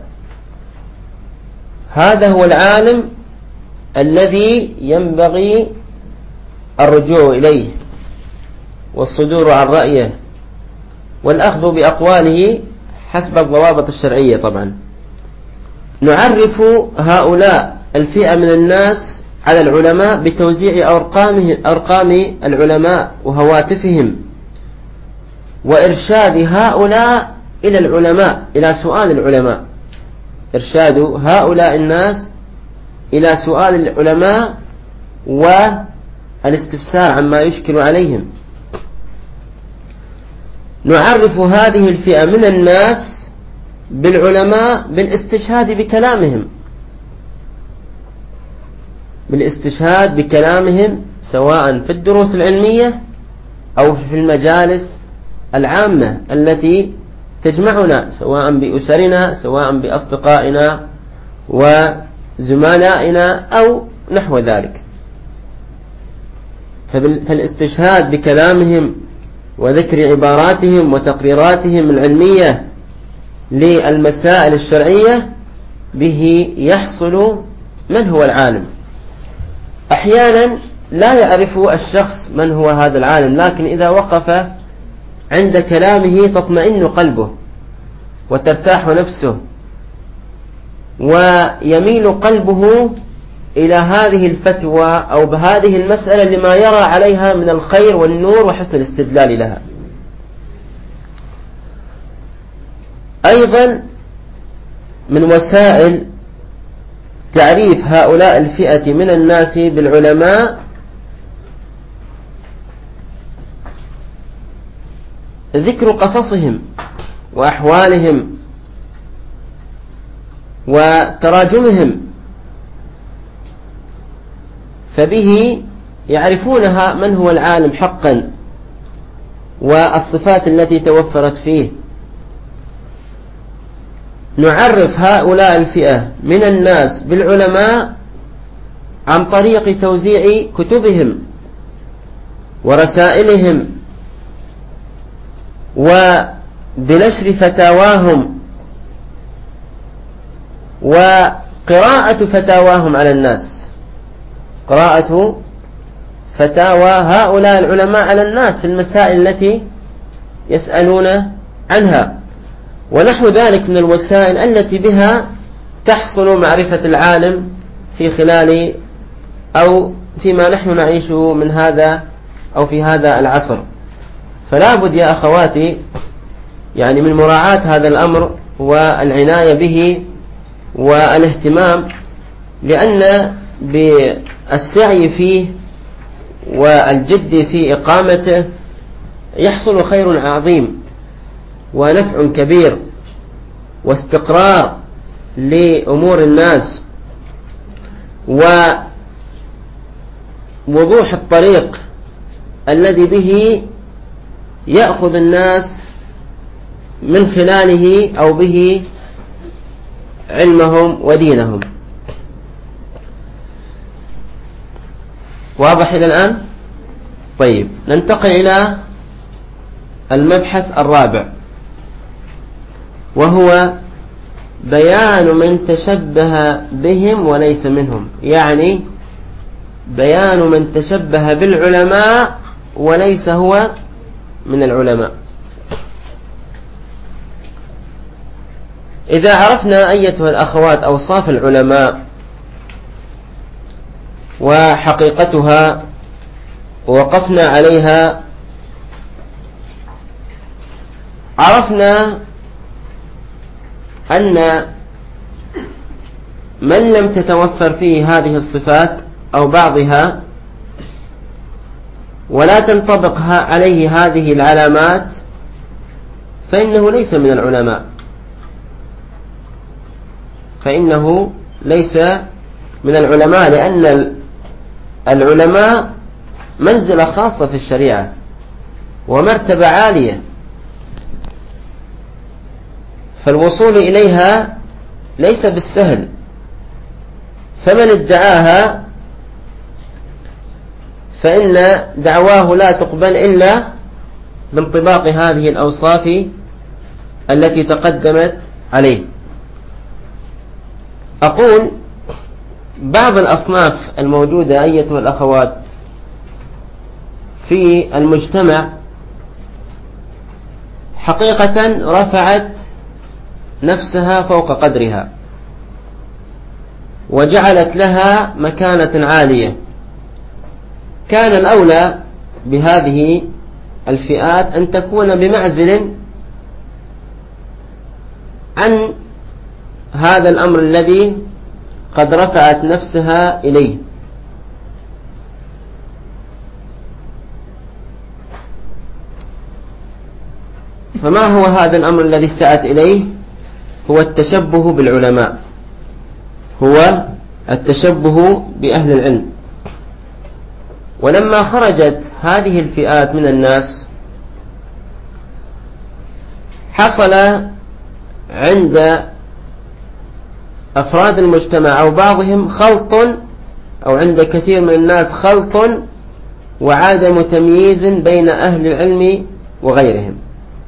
هذا هو العالم الذي ينبغي الرجوع إليه والصدور عن رأيه والأخذ بأقواله حسب الضوابط الشرعية. طبعا نعرف هؤلاء الفئة من الناس على العلماء بتوزيع أرقام أرقام العلماء وهواتفهم، وإرشاد هؤلاء إلى العلماء، إلى سؤال العلماء، إرشاد هؤلاء الناس إلى سؤال العلماء والاستفسار عما يشكل عليهم. نعرف هذه الفئة من الناس بالعلماء بالاستشهاد بكلامهم، بالاستشهاد بكلامهم سواء في الدروس العلمية أو في المجالس العامة التي تجمعنا، سواء بأسرنا سواء بأصدقائنا وزملائنا أو نحو ذلك. فالاستشهاد بكلامهم وذكر عباراتهم وتقريراتهم العلمية للمسائل الشرعية به يحصل من هو العالم. أحيانا لا يعرف الشخص من هو هذا العالم، لكن إذا وقف عند كلامه تطمئن قلبه وترتاح نفسه ويميل قلبه إلى هذه الفتوى أو بهذه المسألة لما يرى عليها من الخير والنور وحسن الاستدلال لها. أيضا من وسائل تعريف هؤلاء الفئة من الناس بالعلماء ذكر قصصهم وأحوالهم وتراجمهم، فبه يعرفونها من هو العالم حقا والصفات التي توفرت فيه. نعرف هؤلاء الفئة من الناس بالعلماء عن طريق توزيع كتبهم ورسائلهم وبنشر فتاواهم وقراءة فتاواهم على الناس، قراءة فتاوى هؤلاء العلماء على الناس في المسائل التي يسألون عنها ونحو ذلك من الوسائل التي بها تحصل معرفة العالم في خلال أو فيما نحن نعيشه من هذا أو في هذا العصر. فلا بد يا أخواتي يعني من مراعاة هذا الأمر والعناية به والاهتمام، لأن بالسعي فيه والجد في إقامته يحصل خير عظيم ونفع كبير واستقرار لأمور الناس ووضوح الطريق الذي به يأخذ الناس من خلاله أو به علمهم ودينهم. واضح إلى الآن؟ طيب ننتقل إلى المبحث الرابع، وهو بيان من تشبه بهم وليس منهم، يعني بيان من تشبه بالعلماء وليس هو من العلماء. إذا عرفنا أيتها الأخوات أوصاف العلماء وحقيقتها ووقفنا عليها، عرفنا أن من لم تتوفر فيه هذه الصفات أو بعضها ولا تنطبق عليه هذه العلامات فإنه ليس من العلماء، فإنه ليس من العلماء، لأن العلماء منزلة خاصة في الشريعة ومرتبة عالية، فالوصول إليها ليس بالسهل. فمن ادعاها فإن دعواه لا تقبل إلا بانطباق هذه الأوصاف التي تقدمت عليه. أقول بعض الأصناف الموجودة أيتها الأخوات في المجتمع حقيقة رفعت نفسها فوق قدرها وجعلت لها مكانة عالية. كان الأولى بهذه الفئات أن تكون بمعزل عن هذا الأمر الذي قد رفعت نفسها إليه. فما هو هذا الأمر الذي سعت إليه؟ هو التشبه بالعلماء، هو التشبه بأهل العلم. ولما خرجت هذه الفئات من الناس حصل عند أفراد المجتمع أو بعضهم خلط، أو عند كثير من الناس خلط وعدم تمييز بين أهل العلم وغيرهم،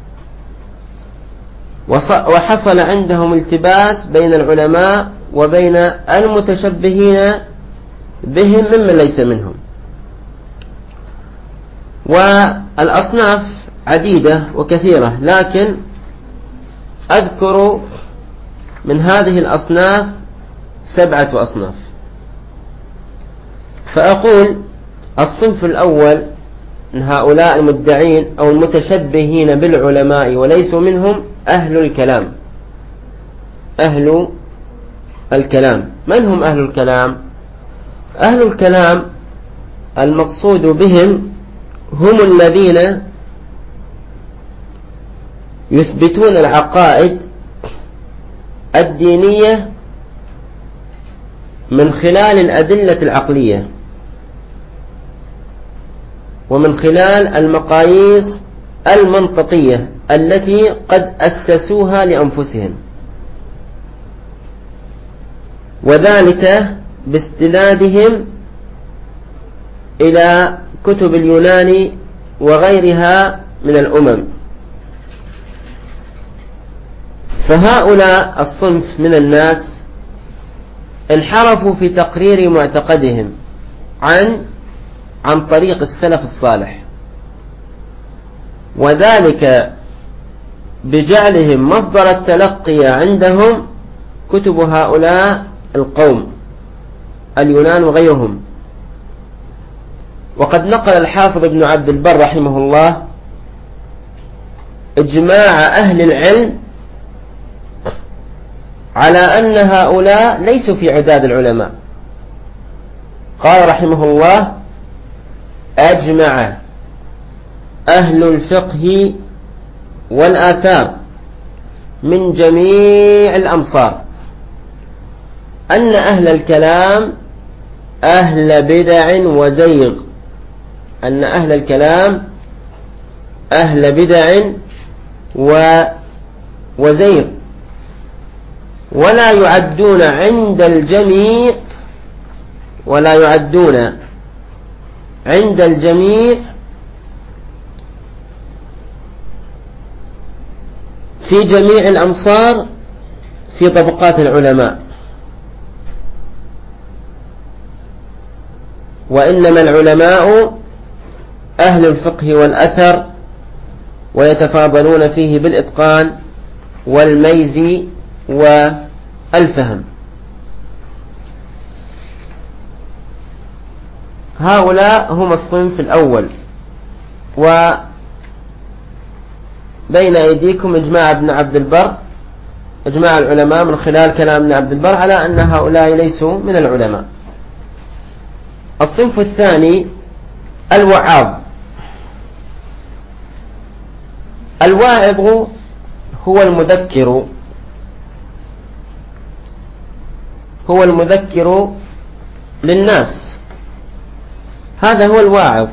وحصل عندهم التباس بين العلماء وبين المتشبهين بهم ممن ليس منهم. والأصناف عديدة وكثيرة، لكن أذكر من هذه الأصناف سبعة أصناف. فأقول الصنف الأول من هؤلاء المدعين أو المتشبهين بالعلماء وليسوا منهم أهل الكلام. أهل الكلام من هم أهل الكلام؟ أهل الكلام المقصود بهم هم الذين يثبتون العقائد الدينية من خلال الأدلة العقلية ومن خلال المقاييس المنطقية التي قد أسسوها لأنفسهم، وذلك باستنادهم إلى كتب اليونان وغيرها من الأمم. فهؤلاء الصنف من الناس انحرفوا في تقرير معتقدهم عن عن طريق السلف الصالح، وذلك بجعلهم مصدر التلقي عندهم كتب هؤلاء القوم اليونان وغيرهم. وقد نقل الحافظ ابن عبد البر رحمه الله إجماع أهل العلم على أن هؤلاء ليسوا في عداد العلماء. قال رحمه الله: أجمع أهل الفقه والآثار من جميع الأمصار أن أهل الكلام أهل بدع وزيغ، أن أهل الكلام أهل بدع وزيغ، ولا يعدون عند الجميع ولا يعدون عند الجميع في جميع الأمصار في طبقات العلماء، وإنما العلماء أهل الفقه والأثر، ويتفاضلون فيه بالإتقان والميز والفهم. هؤلاء هم الصنف الأول. وبين أيديكم إجماع ابن عبد البر، إجماع العلماء من خلال كلام ابن عبد البر على أن هؤلاء ليسوا من العلماء. الصنف الثاني الوعاظ. الواعظ هو المذكر هو المذكر للناس، هذا هو الواعظ.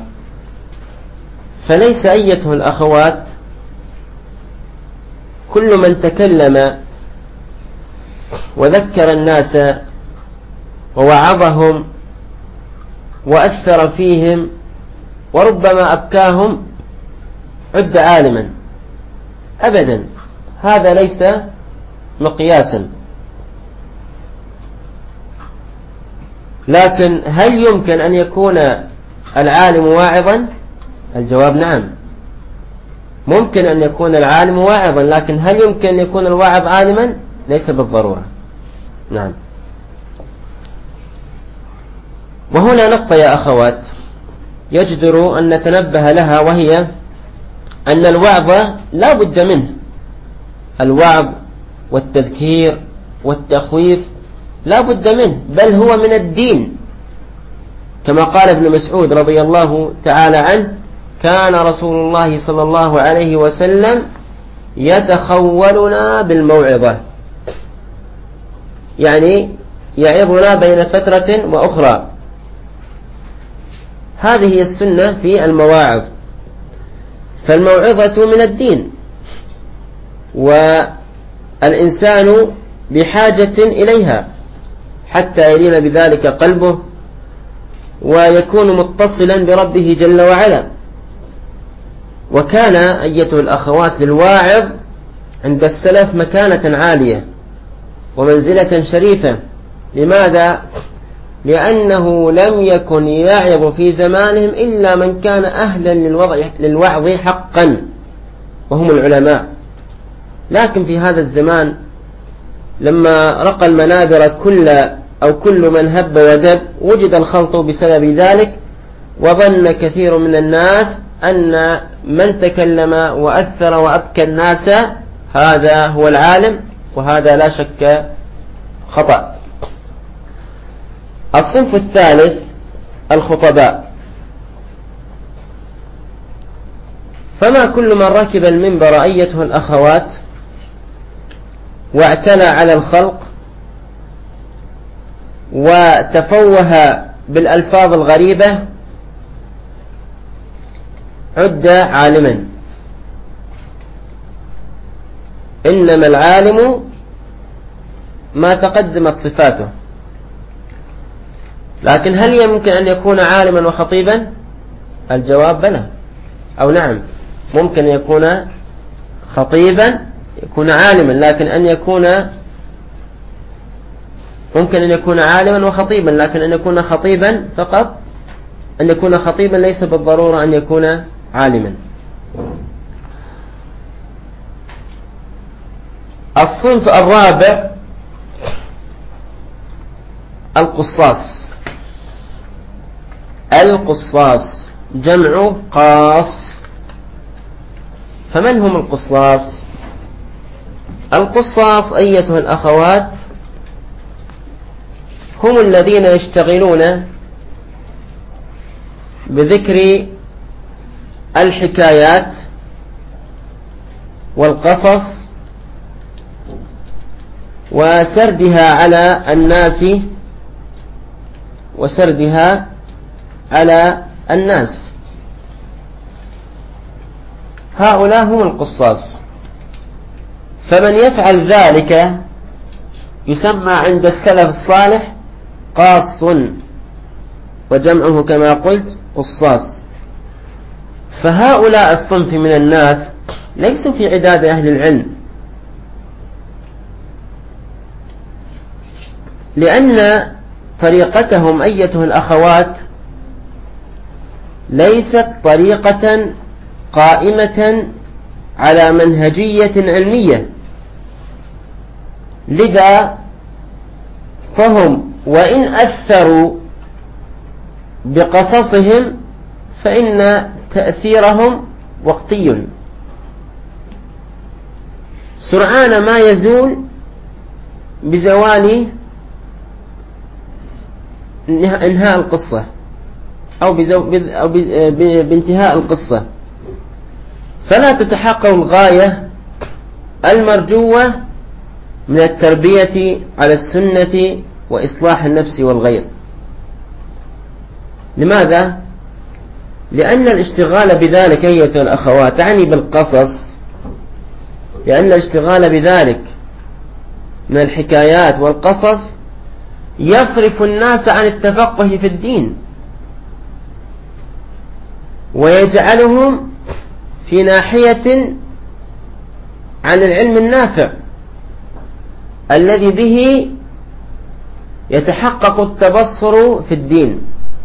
فليس أيتها الأخوات كل من تكلم وذكر الناس ووعظهم وأثر فيهم وربما أبكاهم عد عالما؟ أبدا، هذا ليس مقياسا. لكن هل يمكن أن يكون العالم واعظا؟ الجواب نعم، ممكن أن يكون العالم واعظا، لكن هل يمكن أن يكون الواعظ عالما؟ ليس بالضرورة. نعم. وهنا نقطة يا أخوات يجدر أن نتنبه لها، وهي أن الوعظ لا بد منه. الوعظ والتذكير والتخويف لا بد منه، بل هو من الدين، كما قال ابن مسعود رضي الله تعالى عنه: كان رسول الله صلى الله عليه وسلم يتخولنا بالموعظة، يعني يعظنا بين فترة وأخرى. هذه هي السنة في المواعظ. فالموعظة من الدين، والإنسان بحاجة إليها حتى يلين بذلك قلبه ويكون متصلا بربه جل وعلا. وكان أيتها الأخوات للواعظ عند السلف مكانة عالية ومنزلة شريفة. لماذا؟ لأنه لم يكن يعظ في زمانهم إلا من كان أهلا للوعظ حقا، وهم العلماء. لكن في هذا الزمان لما رقى المنابر كل أو كل من هب ودب، وجد الخلط بسبب ذلك، وظن كثير من الناس أن من تكلم وأثر وأبكى الناس هذا هو العالم، وهذا لا شك خطأ. الصنف الثالث الخطباء. فما كل من ركب المنبر أيتها الأخوات واعتلى على الخلق وتفوه بالألفاظ الغريبة عد عالما. إنما العالم ما تقدمت صفاته. لكن هل يمكن أن يكون عالما وخطيبا؟ الجواب بلى، أو نعم، ممكن يكون خطيبا يكون عالما، لكن أن يكون ممكن أن يكون عالما وخطيبا، لكن أن يكون خطيبا فقط، أن يكون خطيبا ليس بالضرورة أن يكون عالما. الصنف الرابع القصاص. القصاص جمع قاص. فمن هم القصاص؟ القصاص أيتها الأخوات هم الذين يشتغلون بذكر الحكايات والقصص وسردها على الناس وسردها على الناس. هؤلاء هم القصاص. فمن يفعل ذلك يسمى عند السلف الصالح قاص، وجمعه كما قلت قصاص. فهؤلاء الصنف من الناس ليسوا في عداد أهل العلم، لأن طريقتهم أيتها الأخوات ليست طريقة قائمة على منهجية علمية. لذا فهم وإن أثروا بقصصهم فإن تأثيرهم وقتي، سرعان ما يزول بزوال انهاء القصة أو بانتهاء القصة، فلا تتحقق الغاية المرجوة من التربية على السنة وإصلاح النفس والغير. لماذا؟ لأن الاشتغال بذلك أيها الأخوات تعني بالقصص، لأن الاشتغال بذلك من الحكايات والقصص يصرف الناس عن التفقه في الدين ويجعلهم في ناحية عن العلم النافع الذي به يتحقق التبصر في الدين،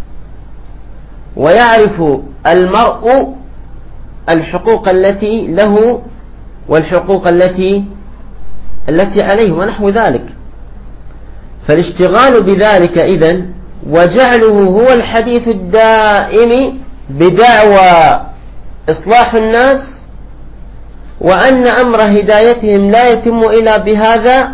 ويعرف المرء الحقوق التي له والحقوق التي التي عليه ونحو ذلك. فالاشتغال بذلك إذن وجعله هو الحديث الدائم بدعوى إصلاح الناس وأن أمر هدايتهم لا يتم إلا بهذا،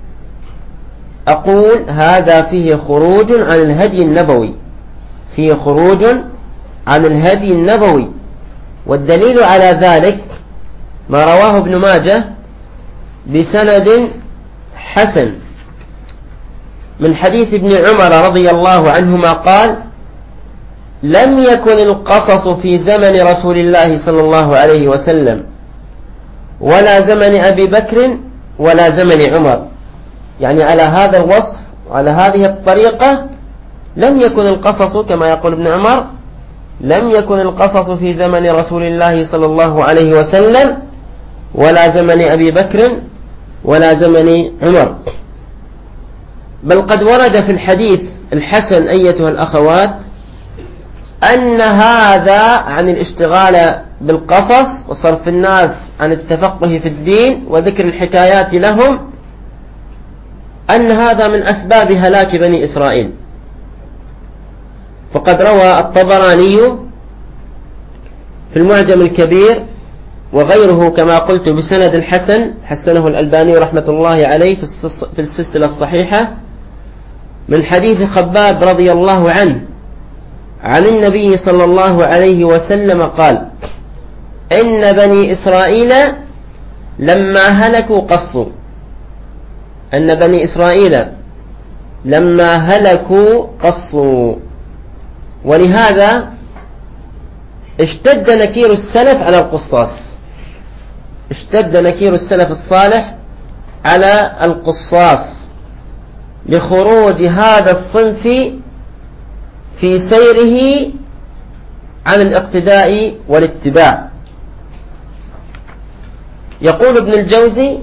أقول هذا فيه خروج عن الهدي النبوي، فيه خروج عن الهدي النبوي. والدليل على ذلك ما رواه ابن ماجه بسند حسن من حديث ابن عمر رضي الله عنهما قال: لم يكن القصص في زمن رسول الله صلى الله عليه وسلم ولا زمن أبي بكر ولا زمن عمر، يعني على هذا الوصف وعلى هذه الطريقة لم يكن القصص كما يقول ابن عمر، لم يكن القصص في زمن رسول الله صلى الله عليه وسلم ولا زمن أبي بكر ولا زمن عمر. بل قد ورد في الحديث الحسن أيتها الأخوات أن هذا عن الاشتغال بالقصص وصرف الناس عن التفقه في الدين وذكر الحكايات لهم، أن هذا من أسباب هلاك بني إسرائيل. فقد روى الطبراني في المعجم الكبير وغيره كما قلت بسند الحسن، حسنه الألباني رحمة الله عليه في السلسلة الصحيحة، من حديث خباب رضي الله عنه عن النبي صلى الله عليه وسلم قال: إن بني إسرائيل لما هلكوا قصوا، أن بني إسرائيل لما هلكوا قصوا. ولهذا اشتد نكير السلف على القصاص، اشتد نكير السلف الصالح على القصاص لخروج هذا الصنف في سيره عن الاقتداء والاتباع. يقول ابن الجوزي: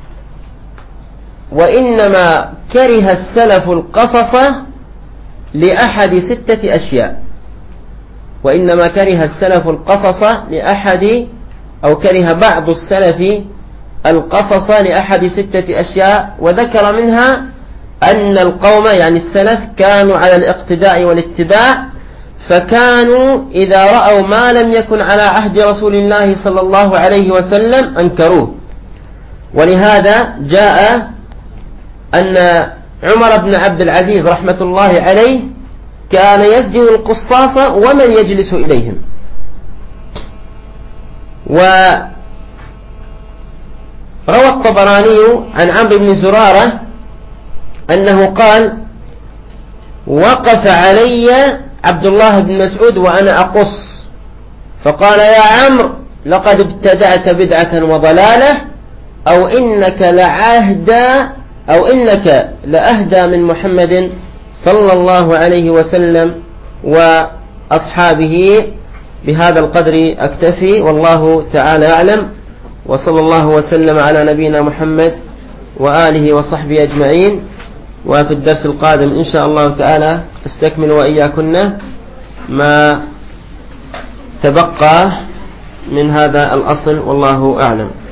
وإنما كره السلف القصص لأحد ستة أشياء، وإنما كره السلف القصص لأحد أو كره بعض السلف القصص لأحد ستة أشياء، وذكر منها أن القوم يعني السلف كانوا على الاقتداء والاتباع، فكانوا إذا رأوا ما لم يكن على عهد رسول الله صلى الله عليه وسلم أنكروه. ولهذا جاء أن عمر بن عبد العزيز رحمة الله عليه كان يسجن القصاص ومن يجلس إليهم. وروى الطبراني عن عمرو بن زرارة أنه قال: وقف علي عبد الله بن مسعود وأنا أقص فقال: يا عمرو لقد ابتدعت بدعة وضلالة، أو إنك لعهدى أو إنك لأهدى من محمد صلى الله عليه وسلم وأصحابه. بهذا القدر أكتفي، والله تعالى أعلم، وصلى الله وسلم على نبينا محمد وآله وصحبه أجمعين. وفي الدرس القادم إن شاء الله تعالى استكمل وإياكن ما تبقى من هذا الأصل، والله أعلم.